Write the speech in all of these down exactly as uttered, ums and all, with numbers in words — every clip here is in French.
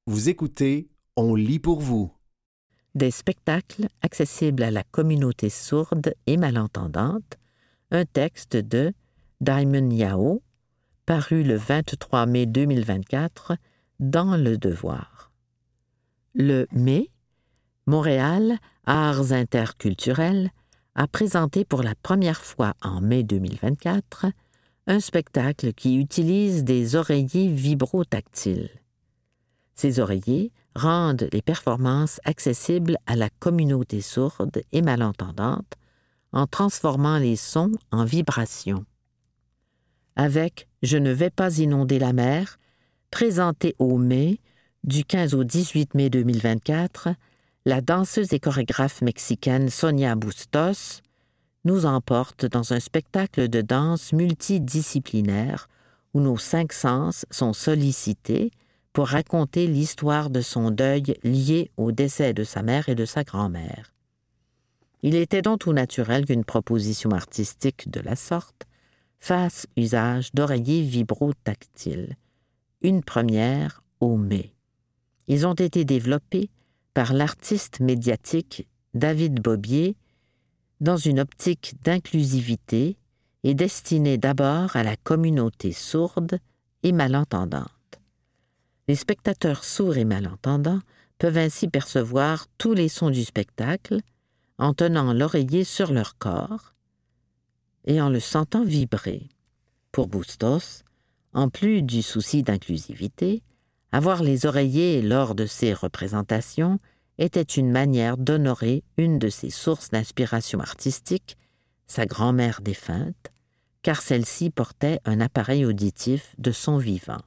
Vous écoutez On lit pour vous. Des spectacles accessibles à la communauté sourde et malentendante, un texte de Diamond Yao, paru le vingt-trois mai deux mille vingt-quatre dans Le Devoir. Le mai, Montréal Arts interculturels a présenté pour la première fois en mai deux mille vingt-quatre un spectacle qui utilise des oreillers vibrotactiles. Ces oreillers rendent les performances accessibles à la communauté sourde et malentendante en transformant les sons en vibrations. Avec « Je ne vais pas inonder la mer », présenté au mai, du quinze au dix-huit mai deux mille vingt-quatre, la danseuse et chorégraphe mexicaine Sonia Bustos nous emporte dans un spectacle de danse multidisciplinaire où nos cinq sens sont sollicités pour raconter l'histoire de son deuil lié au décès de sa mère et de sa grand-mère. Il était donc tout naturel qu'une proposition artistique de la sorte fasse usage d'oreillers vibrotactiles, une première au mai. Ils ont été développés par l'artiste médiatique David Bobier dans une optique d'inclusivité et destinée d'abord à la communauté sourde et malentendante. Les spectateurs sourds et malentendants peuvent ainsi percevoir tous les sons du spectacle en tenant l'oreiller sur leur corps et en le sentant vibrer. Pour Bustos, en plus du souci d'inclusivité, avoir les oreillers lors de ces représentations était une manière d'honorer une de ses sources d'inspiration artistique, sa grand-mère défunte, car celle-ci portait un appareil auditif de son vivant.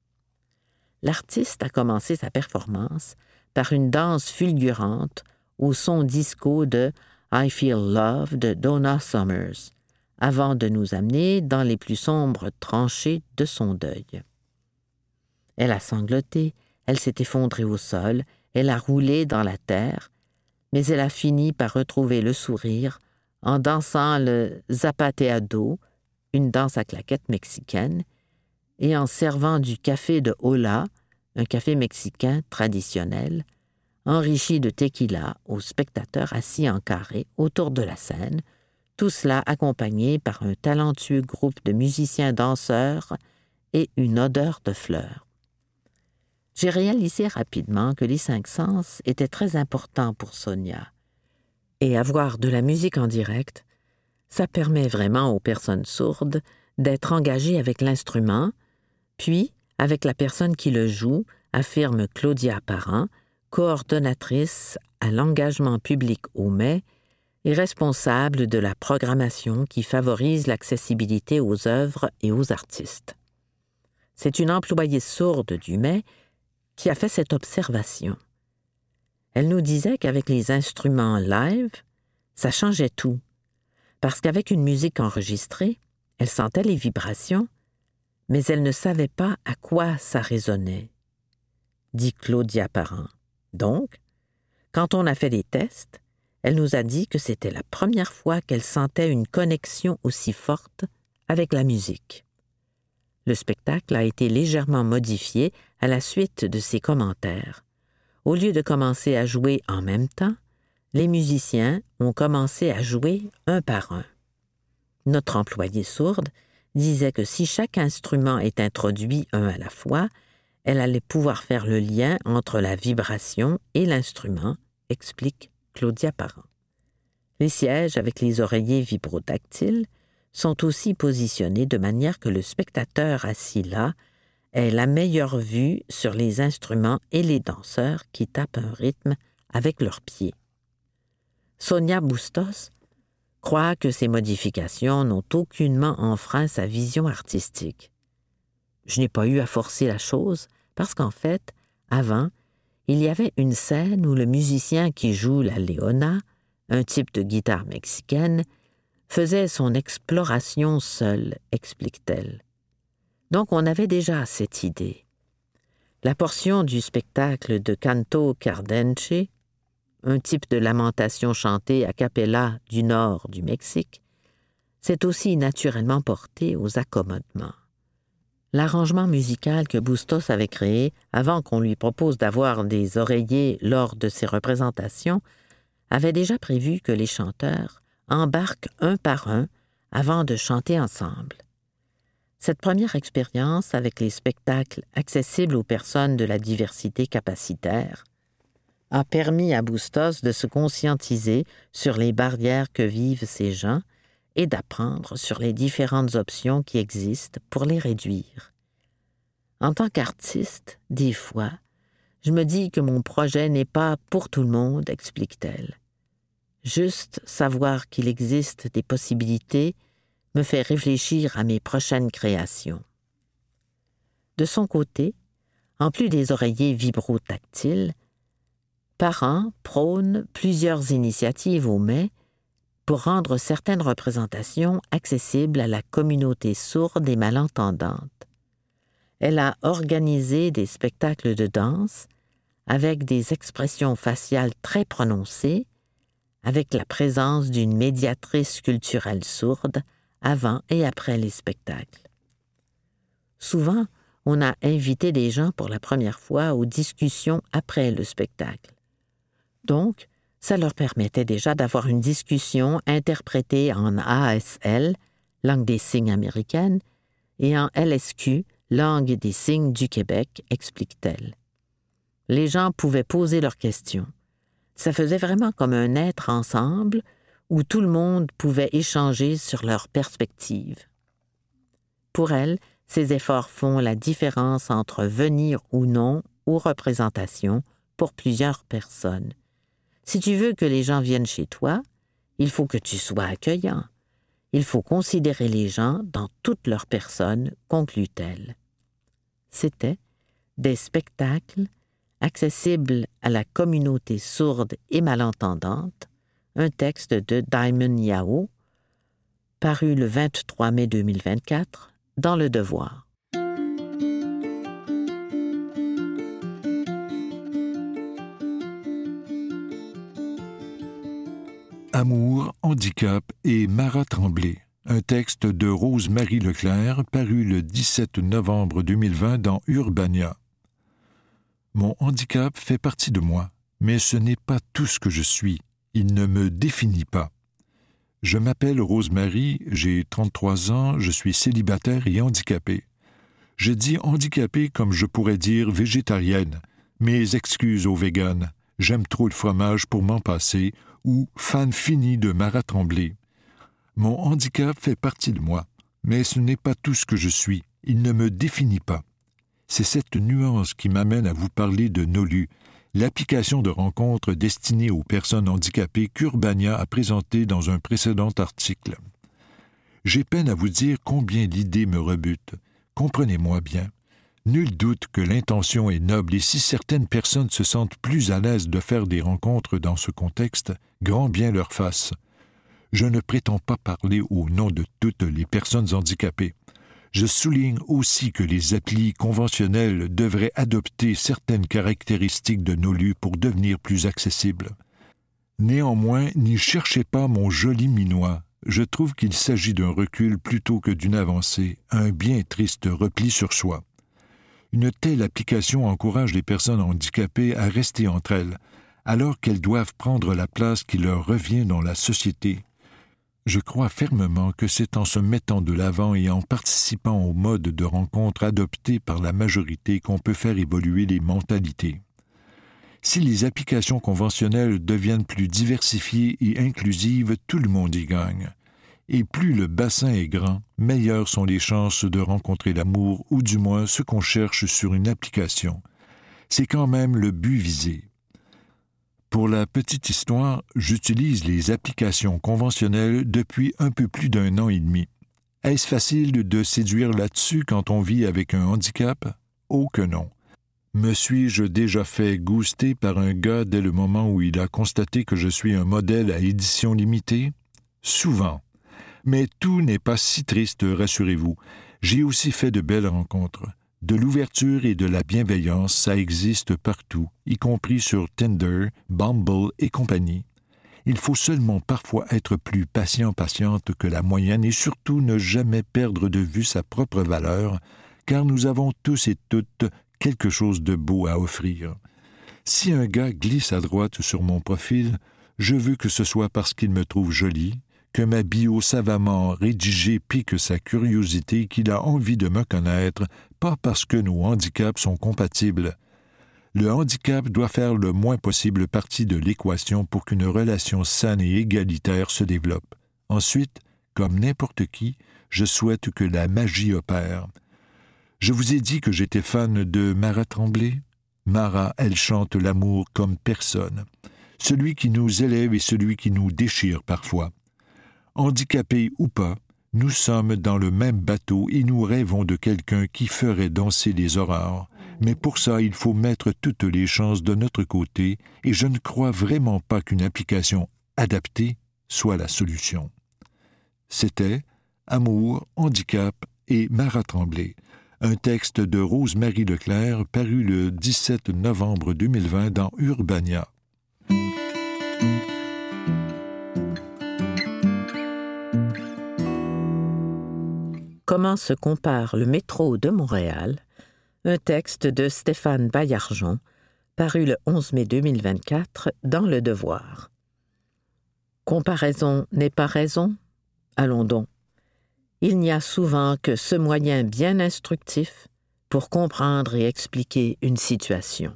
L'artiste a commencé sa performance par une danse fulgurante au son disco de « I Feel Love » de Donna Summers, avant de nous amener dans les plus sombres tranchées de son deuil. Elle a sangloté, elle s'est effondrée au sol, elle a roulé dans la terre, mais elle a fini par retrouver le sourire en dansant le zapateado, une danse à claquettes mexicaine, et en servant du café de Hola, un café mexicain traditionnel, enrichi de tequila aux spectateurs assis en carré autour de la scène, tout cela accompagné par un talentueux groupe de musiciens danseurs et une odeur de fleurs. J'ai réalisé rapidement que les cinq sens étaient très importants pour Sonia, et avoir de la musique en direct, ça permet vraiment aux personnes sourdes d'être engagées avec l'instrument, puis avec la personne qui le joue, affirme Claudia Parent, coordonnatrice à l'engagement public au mai et responsable de la programmation qui favorise l'accessibilité aux œuvres et aux artistes. C'est une employée sourde du mai qui a fait cette observation. Elle nous disait qu'avec les instruments live, ça changeait tout, parce qu'avec une musique enregistrée, elle sentait les vibrations, mais elle ne savait pas à quoi ça résonnait, dit Claudia Parent. Donc, quand on a fait des tests, elle nous a dit que c'était la première fois qu'elle sentait une connexion aussi forte avec la musique. Le spectacle a été légèrement modifié à la suite de ses commentaires. Au lieu de commencer à jouer en même temps, les musiciens ont commencé à jouer un par un. Notre employée sourde disait que si chaque instrument est introduit un à la fois, elle allait pouvoir faire le lien entre la vibration et l'instrument, explique Claudia Parent. Les sièges avec les oreillers vibrotactiles sont aussi positionnés de manière que le spectateur assis là ait la meilleure vue sur les instruments et les danseurs qui tapent un rythme avec leurs pieds. Sonia Bustos croit que ces modifications n'ont aucunement enfreint sa vision artistique. Je n'ai pas eu à forcer la chose parce qu'en fait, avant, il y avait une scène où le musicien qui joue la leona, un type de guitare mexicaine, faisait son exploration seul, explique-t-elle. Donc on avait déjà cette idée. La portion du spectacle de Canto Cardenche, un type de lamentation chantée a cappella du nord du Mexique, s'est aussi naturellement portée aux accommodements. L'arrangement musical que Bustos avait créé avant qu'on lui propose d'avoir des oreillers lors de ses représentations avait déjà prévu que les chanteurs embarquent un par un avant de chanter ensemble. Cette première expérience avec les spectacles accessibles aux personnes de la diversité capacitaire a permis à Bustos de se conscientiser sur les barrières que vivent ces gens et d'apprendre sur les différentes options qui existent pour les réduire. En tant qu'artiste, des fois, je me dis que mon projet n'est pas pour tout le monde, explique-t-elle. Juste savoir qu'il existe des possibilités me fait réfléchir à mes prochaines créations. De son côté, en plus des oreillers vibrotactiles, Parent prône plusieurs initiatives au mai pour rendre certaines représentations accessibles à la communauté sourde et malentendante. Elle a organisé des spectacles de danse avec des expressions faciales très prononcées, avec la présence d'une médiatrice culturelle sourde avant et après les spectacles. Souvent, on a invité des gens pour la première fois aux discussions après le spectacle. Donc, ça leur permettait déjà d'avoir une discussion interprétée en A S L, langue des signes américaine, et en L S Q, langue des signes du Québec, explique-t-elle. Les gens pouvaient poser leurs questions. Ça faisait vraiment comme un être ensemble où tout le monde pouvait échanger sur leurs perspectives. Pour elle, ces efforts font la différence entre venir ou non aux représentations pour plusieurs personnes. Si tu veux que les gens viennent chez toi, il faut que tu sois accueillant. Il faut considérer les gens dans toute leur personne, conclut-elle. C'était des spectacles accessibles à la communauté sourde et malentendante, un texte de Diamond Yao, paru le vingt-trois mai deux mille vingt-quatre dans Le Devoir. Amour, handicap et Marat Tremblay, un texte de Rose-Marie Leclerc paru le dix-sept novembre deux mille vingt dans Urbania. Mon handicap fait partie de moi, mais ce n'est pas tout ce que je suis. Il ne me définit pas. Je m'appelle Rose-Marie, j'ai trente-trois ans, je suis célibataire et handicapée. Je dis handicapée comme je pourrais dire végétarienne. Mes excuses aux véganes. J'aime trop le fromage pour m'en passer, ou fan fini de Marat Tremblay. Mon handicap fait partie de moi, mais ce n'est pas tout ce que je suis. Il ne me définit pas. C'est cette nuance qui m'amène à vous parler de Nolu, l'application de rencontre destinée aux personnes handicapées qu'Urbania a présentée dans un précédent article. J'ai peine à vous dire combien l'idée me rebute. Comprenez-moi bien. Nul doute que l'intention est noble et si certaines personnes se sentent plus à l'aise de faire des rencontres dans ce contexte, grand bien leur fasse. Je ne prétends pas parler au nom de toutes les personnes handicapées. Je souligne aussi que les applis conventionnels devraient adopter certaines caractéristiques de Nolu pour devenir plus accessibles. Néanmoins, n'y cherchez pas mon joli minois. Je trouve qu'il s'agit d'un recul plutôt que d'une avancée, un bien triste repli sur soi. Une telle application encourage les personnes handicapées à rester entre elles, alors qu'elles doivent prendre la place qui leur revient dans la société. Je crois fermement que c'est en se mettant de l'avant et en participant au mode de rencontre adopté par la majorité qu'on peut faire évoluer les mentalités. Si les applications conventionnelles deviennent plus diversifiées et inclusives, tout le monde y gagne. Et plus le bassin est grand, meilleures sont les chances de rencontrer l'amour, ou du moins ce qu'on cherche sur une application. C'est quand même le but visé. Pour la petite histoire, j'utilise les applications conventionnelles depuis un peu plus d'un an et demi. Est-ce facile de séduire là-dessus quand on vit avec un handicap? Oh que non. Me suis-je déjà fait ghoster par un gars dès le moment où il a constaté que je suis un modèle à édition limitée? Souvent. Mais tout n'est pas si triste, rassurez-vous. J'ai aussi fait de belles rencontres. De l'ouverture et de la bienveillance, ça existe partout, y compris sur Tinder, Bumble et compagnie. Il faut seulement parfois être plus patient-patiente que la moyenne et surtout ne jamais perdre de vue sa propre valeur, car nous avons tous et toutes quelque chose de beau à offrir. Si un gars glisse à droite sur mon profil, je veux que ce soit parce qu'il me trouve jolie, que ma bio savamment rédigée pique sa curiosité, qu'il a envie de me connaître, pas parce que nos handicaps sont compatibles. Le handicap doit faire le moins possible partie de l'équation pour qu'une relation saine et égalitaire se développe. Ensuite, comme n'importe qui, je souhaite que la magie opère. Je vous ai dit que j'étais fan de Mara Tremblay. Mara, elle chante l'amour comme personne. Celui qui nous élève et celui qui nous déchire parfois. Handicapés ou pas, nous sommes dans le même bateau et nous rêvons de quelqu'un qui ferait danser les aurores. Mais pour ça, il faut mettre toutes les chances de notre côté et je ne crois vraiment pas qu'une application adaptée soit la solution. C'était Amour, handicap et Mara Tremblay, un texte de Rose-Marie Leclerc paru le dix-sept novembre deux mille vingt dans Urbania. Comment se compare le métro de Montréal? Un texte de Stéphane Baillargeon, paru le onze mai deux mille vingt-quatre dans Le Devoir. Comparaison n'est pas raison? Allons donc. Il n'y a souvent que ce moyen bien instructif pour comprendre et expliquer une situation.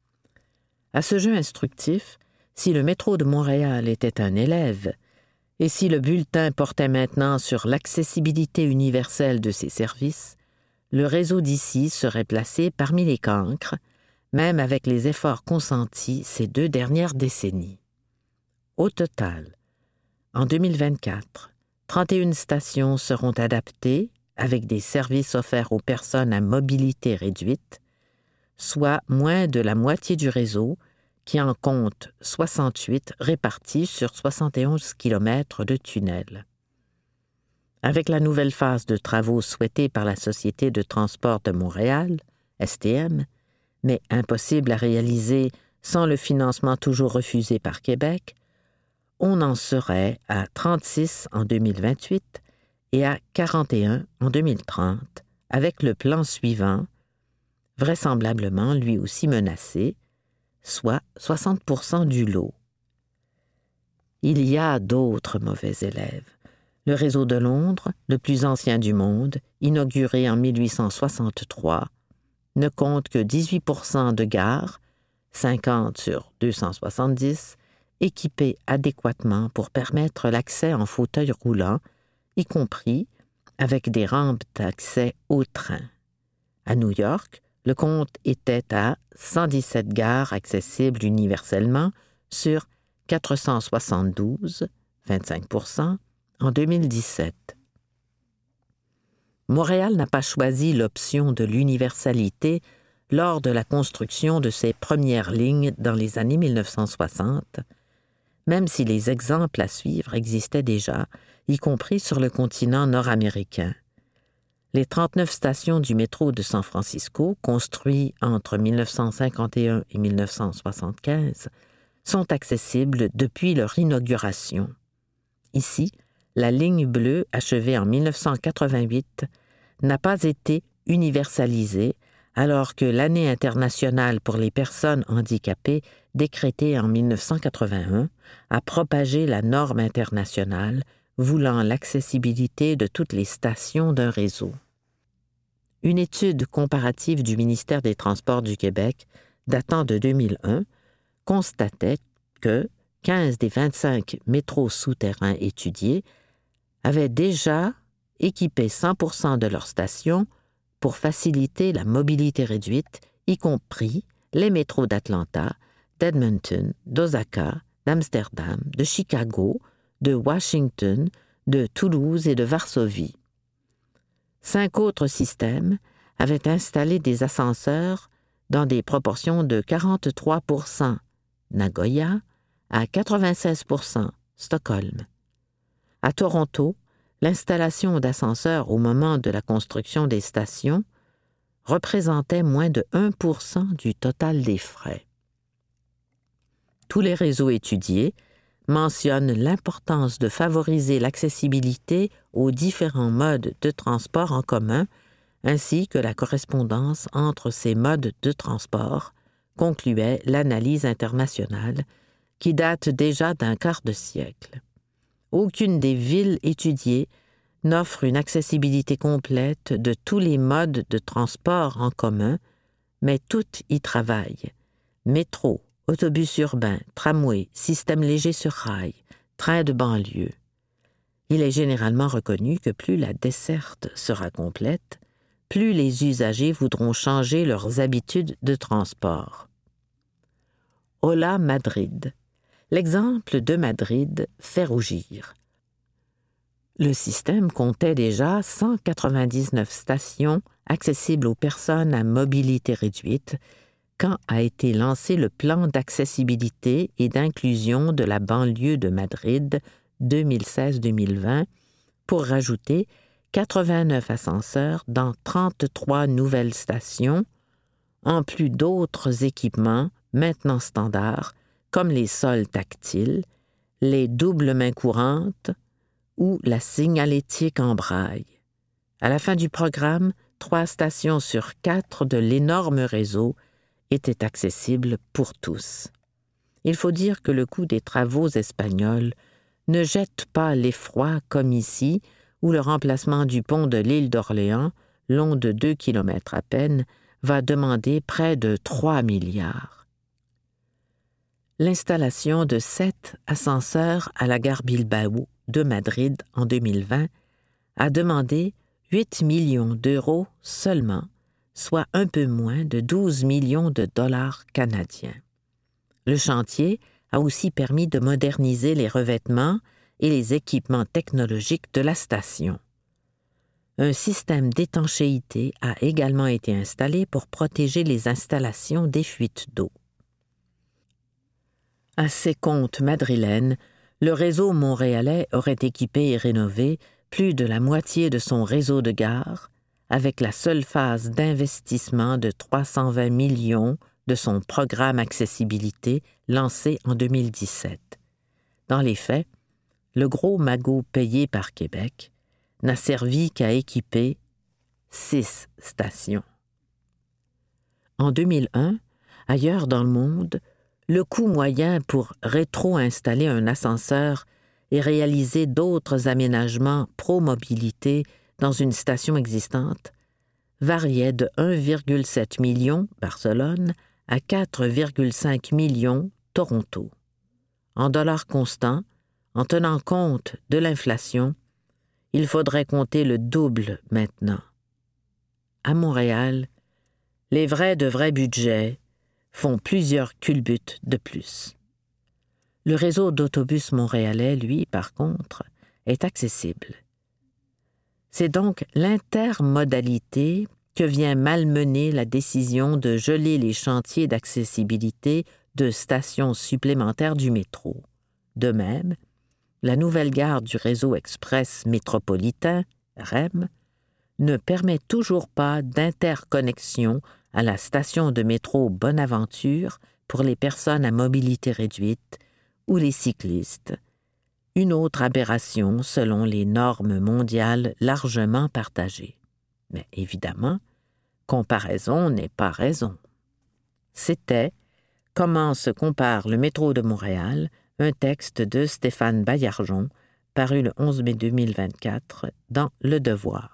À ce jeu instructif, si le métro de Montréal était un élève, et si le bulletin portait maintenant sur l'accessibilité universelle de ses services, le réseau d'ici serait placé parmi les cancres, même avec les efforts consentis ces deux dernières décennies. Au total, en deux mille vingt-quatre, trente et une stations seront adaptées avec des services offerts aux personnes à mobilité réduite, soit moins de la moitié du réseau, qui en compte soixante-huit répartis sur soixante et onze kilomètres de tunnels. Avec la nouvelle phase de travaux souhaitée par la Société de transport de Montréal, S T M, mais impossible à réaliser sans le financement toujours refusé par Québec, on en serait à trente-six en deux mille vingt-huit et à quarante et un en deux mille trente, avec le plan suivant, vraisemblablement lui aussi menacé, soit soixante pour cent du lot. Il y a d'autres mauvais élèves. Le réseau de Londres, le plus ancien du monde, inauguré en mille huit cent soixante-trois, ne compte que dix-huit pour cent de gares, cinquante sur deux cent soixante-dix, équipées adéquatement pour permettre l'accès en fauteuil roulant, y compris avec des rampes d'accès au train. À New York, le compte était à cent dix-sept gares accessibles universellement sur quatre cent soixante-douze, vingt-cinq pour cent, en deux mille dix-sept. Montréal n'a pas choisi l'option de l'universalité lors de la construction de ses premières lignes dans les années mille neuf cent soixante, même si les exemples à suivre existaient déjà, y compris sur le continent nord-américain. Les trente-neuf stations du métro de San Francisco, construits entre mille neuf cent cinquante et un et mille neuf cent soixante-quinze, sont accessibles depuis leur inauguration. Ici, la ligne bleue, achevée en mille neuf cent quatre-vingt-huit, n'a pas été universalisée, alors que l'année internationale pour les personnes handicapées, décrétée en mille neuf cent quatre-vingt-un, a propagé la norme internationale voulant l'accessibilité de toutes les stations d'un réseau. Une étude comparative du ministère des Transports du Québec, datant de deux mille un, constatait que quinze des vingt-cinq métros souterrains étudiés avaient déjà équipé cent pour cent de leurs stations pour faciliter la mobilité réduite, y compris les métros d'Atlanta, d'Edmonton, d'Osaka, d'Amsterdam, de Chicago, de Washington, de Toulouse et de Varsovie. Cinq autres systèmes avaient installé des ascenseurs dans des proportions de quarante-trois pour cent Nagoya à quatre-vingt-seize pour cent Stockholm. À Toronto, l'installation d'ascenseurs au moment de la construction des stations représentait moins de un pour cent du total des frais. Tous les réseaux étudiés mentionnent l'importance de favoriser l'accessibilité aux différents modes de transport en commun ainsi que la correspondance entre ces modes de transport, concluait l'analyse internationale, qui date déjà d'un quart de siècle. Aucune des villes étudiées n'offre une accessibilité complète de tous les modes de transport en commun, mais toutes y travaillent. Métro, autobus urbain, tramway, système léger sur rail, train de banlieue. Il est généralement reconnu que plus la desserte sera complète, plus les usagers voudront changer leurs habitudes de transport. Hola Madrid. L'exemple de Madrid fait rougir. Le système comptait déjà cent quatre-vingt-dix-neuf stations accessibles aux personnes à mobilité réduite quand a été lancé le plan d'accessibilité et d'inclusion de la banlieue de Madrid deux mille seize deux mille vingt pour rajouter quatre-vingt-neuf ascenseurs dans trente-trois nouvelles stations, en plus d'autres équipements maintenant standards comme les sols tactiles, les doubles mains courantes ou la signalétique en braille. À la fin du programme, trois stations sur quatre de l'énorme réseau étaient accessibles pour tous. Il faut dire que le coût des travaux espagnols ne jette pas l'effroi comme ici, où le remplacement du pont de l'île d'Orléans, long de deux kilomètres à peine, va demander près de trois milliards. L'installation de sept ascenseurs à la gare Bilbao de Madrid en deux mille vingt a demandé huit millions d'euros seulement, soit un peu moins de douze millions de dollars canadiens. Le chantier a aussi permis de moderniser les revêtements et les équipements technologiques de la station. Un système d'étanchéité a également été installé pour protéger les installations des fuites d'eau. À ses comptes madrilènes, le réseau montréalais aurait équipé et rénové plus de la moitié de son réseau de gares, avec la seule phase d'investissement de trois cent vingt millions de son programme accessibilité lancé en deux mille dix-sept. Dans les faits, le gros magot payé par Québec n'a servi qu'à équiper six stations. En deux mille un, ailleurs dans le monde, le coût moyen pour rétro-installer un ascenseur et réaliser d'autres aménagements pro-mobilité dans une station existante variait de un virgule sept million Barcelone à quatre virgule cinq millions Toronto. En dollars constants, en tenant compte de l'inflation, il faudrait compter le double maintenant. À Montréal, les vrais de vrais budgets font plusieurs culbutes de plus. Le réseau d'autobus montréalais, lui, par contre, est accessible. C'est donc l'intermodalité que vient malmener la décision de geler les chantiers d'accessibilité de stations supplémentaires du métro. De même, la nouvelle gare du réseau express métropolitain, R E M, ne permet toujours pas d'interconnexion à la station de métro Bonaventure pour les personnes à mobilité réduite ou les cyclistes, une autre aberration selon les normes mondiales largement partagées. Mais évidemment, comparaison n'est pas raison. C'était « Comment se compare le métro de Montréal ?» un texte de Stéphane Baillargeon, paru le onze mai deux mille vingt-quatre dans Le Devoir.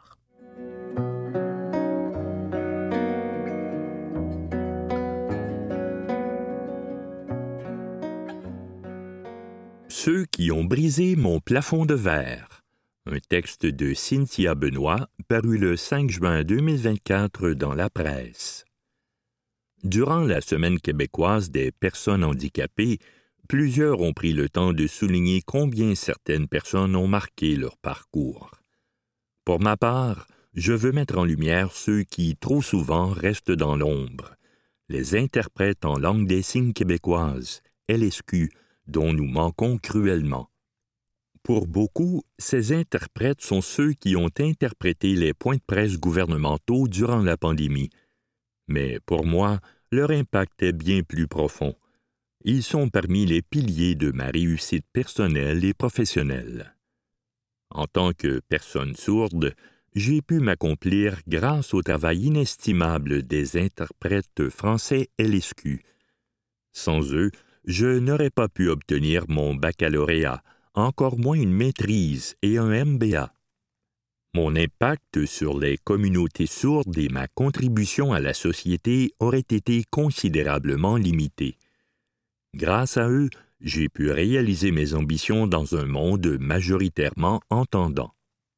Ceux qui ont brisé mon plafond de verre. Un texte de Cynthia Benoît, paru le cinq juin deux mille vingt-quatre dans la presse. Durant la Semaine québécoise des personnes handicapées, plusieurs ont pris le temps de souligner combien certaines personnes ont marqué leur parcours. Pour ma part, je veux mettre en lumière ceux qui, trop souvent, restent dans l'ombre. Les interprètes en langue des signes québécoise, L S Q, dont nous manquons cruellement. Pour beaucoup, ces interprètes sont ceux qui ont interprété les points de presse gouvernementaux durant la pandémie. Mais pour moi, leur impact est bien plus profond. Ils sont parmi les piliers de ma réussite personnelle et professionnelle. En tant que personne sourde, j'ai pu m'accomplir grâce au travail inestimable des interprètes français L S Q. Sans eux, je n'aurais pas pu obtenir mon baccalauréat, encore moins une maîtrise et un M B A. Mon impact sur les communautés sourdes et ma contribution à la société auraient été considérablement limitées. Grâce à eux, j'ai pu réaliser mes ambitions dans un monde majoritairement entendant.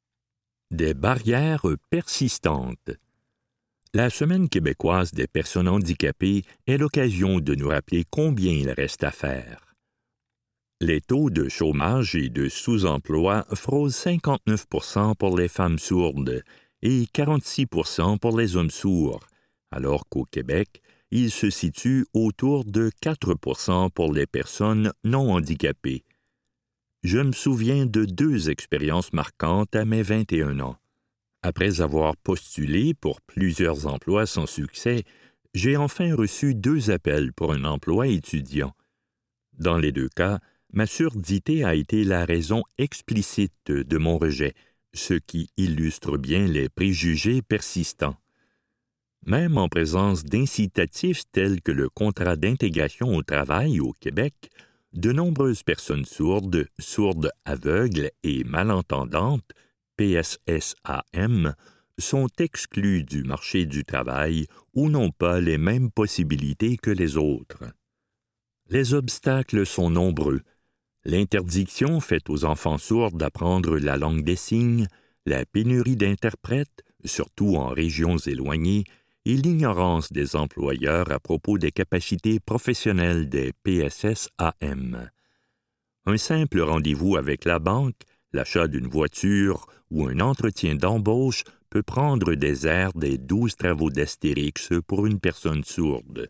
Des barrières persistantes. La Semaine québécoise des personnes handicapées est l'occasion de nous rappeler combien il reste à faire. Les taux de chômage et de sous-emploi frôlent cinquante-neuf pour cent pour les femmes sourdes et quarante-six pour cent pour les hommes sourds, alors qu'au Québec, il se situe autour de quatre pour cent pour les personnes non handicapées. Je me souviens de deux expériences marquantes à mes vingt et un ans. Après avoir postulé pour plusieurs emplois sans succès, j'ai enfin reçu deux appels pour un emploi étudiant. Dans les deux cas, ma surdité a été la raison explicite de mon rejet, ce qui illustre bien les préjugés persistants. Même en présence d'incitatifs tels que le contrat d'intégration au travail au Québec, de nombreuses personnes sourdes, sourdes aveugles et malentendantes, P S S A M, sont exclues du marché du travail ou n'ont pas les mêmes possibilités que les autres. Les obstacles sont nombreux. L'interdiction faite aux enfants sourds d'apprendre la langue des signes, la pénurie d'interprètes, surtout en régions éloignées, et l'ignorance des employeurs à propos des capacités professionnelles des P S S A M. Un simple rendez-vous avec la banque, l'achat d'une voiture ou un entretien d'embauche peut prendre des airs des douze travaux d'Astérix pour une personne sourde.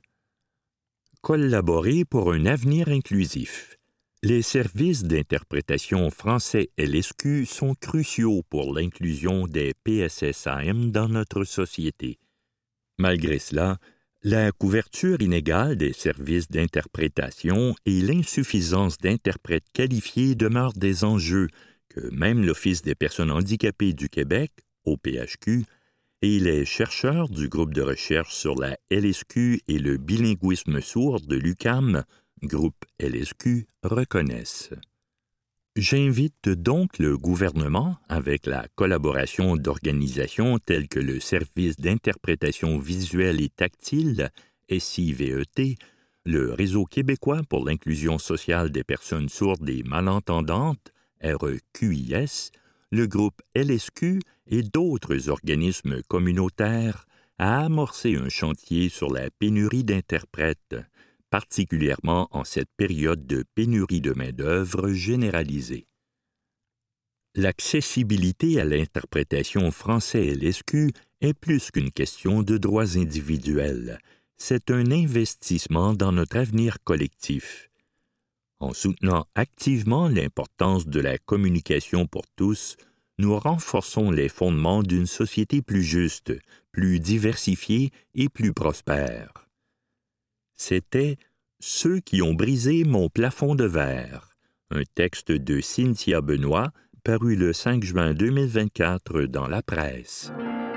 Collaborer pour un avenir inclusif. Les services d'interprétation français L S Q sont cruciaux pour l'inclusion des P S S A M dans notre société. Malgré cela, la couverture inégale des services d'interprétation et l'insuffisance d'interprètes qualifiés demeurent des enjeux que même l'Office des personnes handicapées du Québec, O P H Q, et les chercheurs du groupe de recherche sur la L S Q et le bilinguisme sourd de l'U Q A M, groupe L S Q, reconnaissent. J'invite donc le gouvernement, avec la collaboration d'organisations telles que le Service d'interprétation visuelle et tactile, S I V E T, le Réseau québécois pour l'inclusion sociale des personnes sourdes et malentendantes, R E Q I S, le groupe L S Q et d'autres organismes communautaires, à amorcer un chantier sur la pénurie d'interprètes, particulièrement en cette période de pénurie de main-d'œuvre généralisée. L'accessibilité à l'interprétation français L S Q est plus qu'une question de droits individuels. C'est un investissement dans notre avenir collectif. En soutenant activement l'importance de la communication pour tous, nous renforçons les fondements d'une société plus juste, plus diversifiée et plus prospère. C'était « Ceux qui ont brisé mon plafond de verre », un texte de Cynthia Benoît, paru le cinq juin deux mille vingt-quatre dans la presse.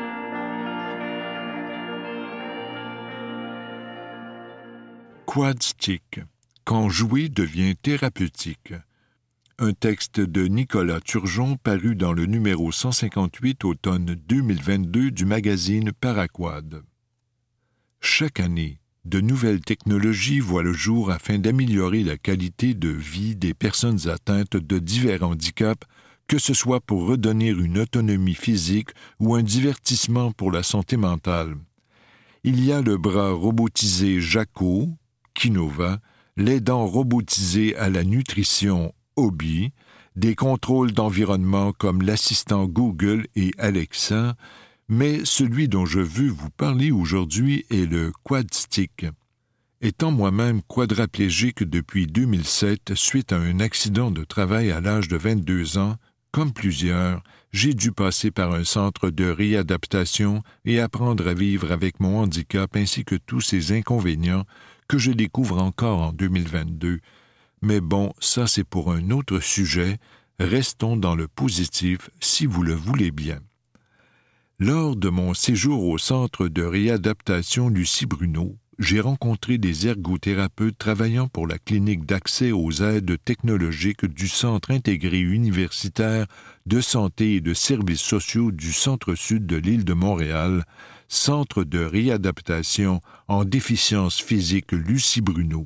Quadstick, quand jouer devient thérapeutique. Un texte de Nicolas Turgeon paru dans le numéro cent cinquante-huit automne deux mille vingt-deux du magazine Paraquad. Chaque année, de nouvelles technologies voient le jour afin d'améliorer la qualité de vie des personnes atteintes de divers handicaps, que ce soit pour redonner une autonomie physique ou un divertissement pour la santé mentale. Il y a le bras robotisé Jaco, Kinova, l'aidant robotisé à la nutrition Obi, des contrôles d'environnement comme l'assistant Google et Alexa, mais celui dont je veux vous parler aujourd'hui est le Quadstick. Étant moi-même quadraplégique depuis deux mille sept suite à un accident de travail à l'âge de vingt-deux ans, comme plusieurs, j'ai dû passer par un centre de réadaptation et apprendre à vivre avec mon handicap ainsi que tous ses inconvénients que je découvre encore en deux mille vingt-deux. Mais bon, ça c'est pour un autre sujet. Restons dans le positif si vous le voulez bien. Lors de mon séjour au centre de réadaptation Lucie Bruneau, j'ai rencontré des ergothérapeutes travaillant pour la clinique d'accès aux aides technologiques du Centre intégré universitaire de santé et de services sociaux du centre-sud de l'île de Montréal, Centre de réadaptation en déficience physique Lucie Bruneau.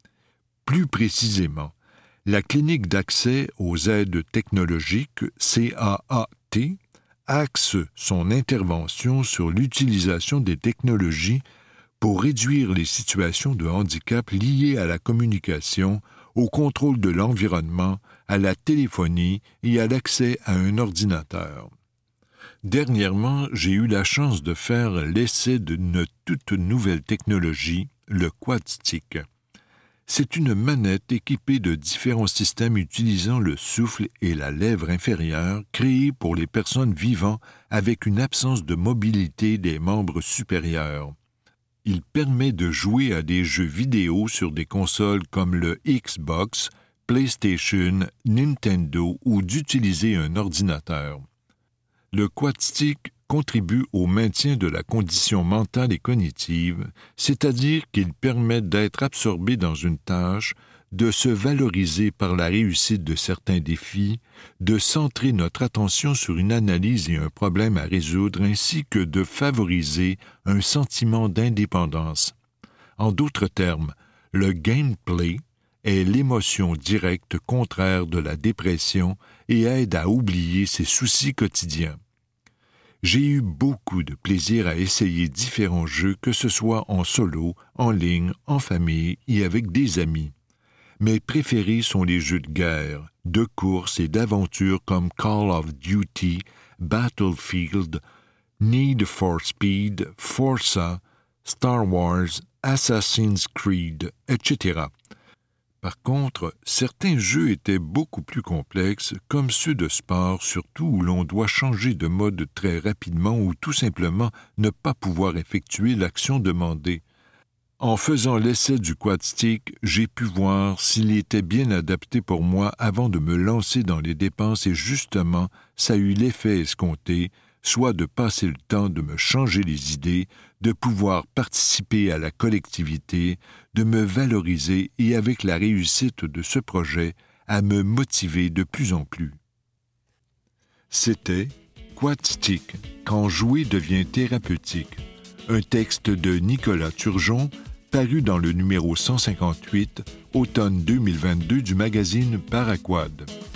Plus précisément, la clinique d'accès aux aides technologiques, C A A T, axe son intervention sur l'utilisation des technologies pour réduire les situations de handicap liées à la communication, au contrôle de l'environnement, à la téléphonie et à l'accès à un ordinateur. Dernièrement, j'ai eu la chance de faire l'essai d'une toute nouvelle technologie, le QuadStick. C'est une manette équipée de différents systèmes utilisant le souffle et la lèvre inférieure, créée pour les personnes vivant avec une absence de mobilité des membres supérieurs. Il permet de jouer à des jeux vidéo sur des consoles comme le Xbox, PlayStation, Nintendo ou d'utiliser un ordinateur. Le QuadStick contribue au maintien de la condition mentale et cognitive, c'est-à-dire qu'il permet d'être absorbé dans une tâche, de se valoriser par la réussite de certains défis, de centrer notre attention sur une analyse et un problème à résoudre, ainsi que de favoriser un sentiment d'indépendance. En d'autres termes, le gameplay est l'émotion directe contraire de la dépression et aide à oublier ses soucis quotidiens. J'ai eu beaucoup de plaisir à essayer différents jeux, que ce soit en solo, en ligne, en famille et avec des amis. Mes préférés sont les jeux de guerre, de course et d'aventure comme Call of Duty, Battlefield, Need for Speed, Forza, Star Wars, Assassin's Creed, et cetera. Par contre, certains jeux étaient beaucoup plus complexes, comme ceux de sport, surtout où l'on doit changer de mode très rapidement ou tout simplement ne pas pouvoir effectuer l'action demandée. En faisant l'essai du QuadStick, j'ai pu voir s'il était bien adapté pour moi avant de me lancer dans les dépenses et justement, ça eut l'effet escompté, soit de passer le temps de me changer les idées, de pouvoir participer à la collectivité, de me valoriser et avec la réussite de ce projet, à me motiver de plus en plus. C'était QuadStick, quand jouer devient thérapeutique, un texte de Nicolas Turgeon, paru dans le numéro cent cinquante-huit, automne deux mille vingt-deux du magazine Paraquad.